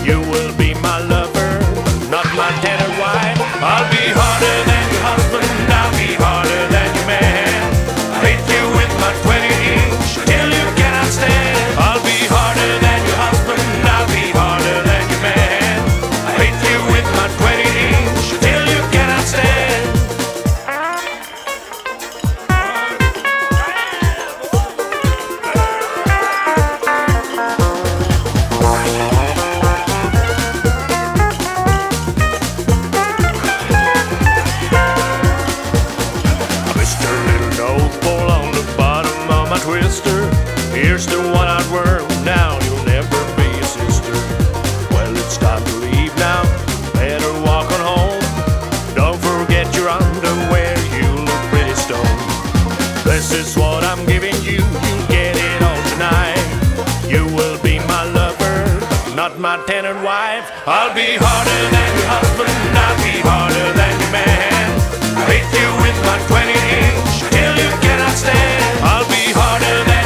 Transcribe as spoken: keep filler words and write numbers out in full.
You will be my lover, not my tattered wife. I'll be harder than your husband, I'll be harder than your man. I hit you with my twenty inch till you cannot stand. I'll be harder than your husband, I'll be harder than your man. I hit you with my twenty inch till you cannot stand. Mister Little Nose Pole on the bottom of my twister. Here's the one I'd worm now, you'll never be a sister. Well, it's time to leave now, better walk on home. Don't forget your underwear, you look pretty stoned. This is what I'm giving you, you'll get it all tonight. You will be my lover, not my tenant wife. I'll be harder than your husband, I'll be harder than your man. I hit you with my twenty inch till you cannot stand. I'll be harder than